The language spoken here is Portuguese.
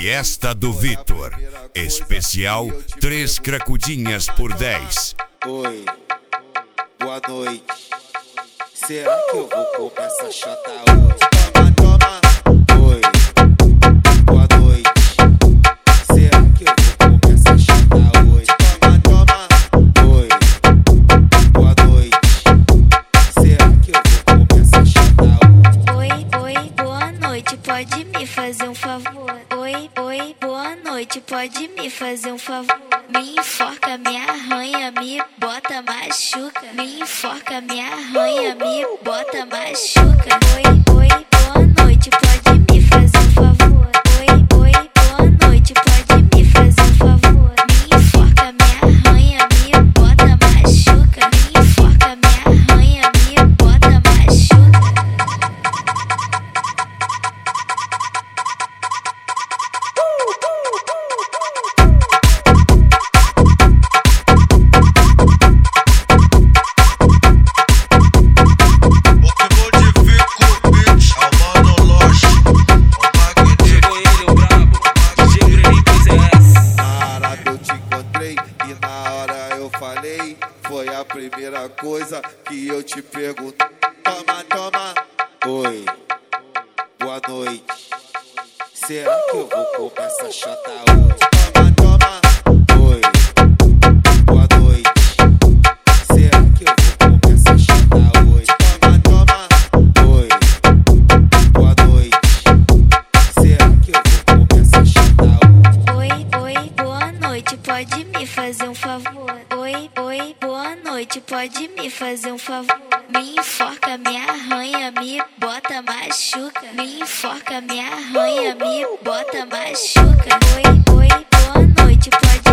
Fiesta do Vitor. Especial 3 cracudinhas por 10. Oi, boa noite. Será que eu vou comer essa chata hoje? Toma, toma. Oi, boa noite. Será que eu vou comer essa chata hoje? Toma, toma. Oi, boa noite. Será que eu vou comer essa chata hoje? Oi, boa noite, pode me fazer um favor? Oi, boa noite, pode me fazer um favor? Me enforca, me arranha, me bota, machuca. Me enforca, me arranha, me bota, machuca. Oi, boa noite, pode me fazer um favor? Oi, boa noite, pode me fazer um favor? Me enforca, me arranha, me bota, machuca. Me enforca, me arranha, me bota, machuca. E na hora eu falei, foi a primeira coisa que eu te pergunto. Toma, toma. Oi, boa noite. Será que eu vou comer essa chata hoje? Toma, toma. Oi, boa noite. Será que eu vou comer essa chata hoje? Toma, toma. Oi, boa noite. Será que eu vou comer essa chata hoje? Oi, boa noite, pode me fazer um favor? Oi, boa noite, pode me fazer um favor? Me enforca, me arranha, me bota, machuca. Me enforca, me arranha, me bota, machuca. Oi, boa noite, pode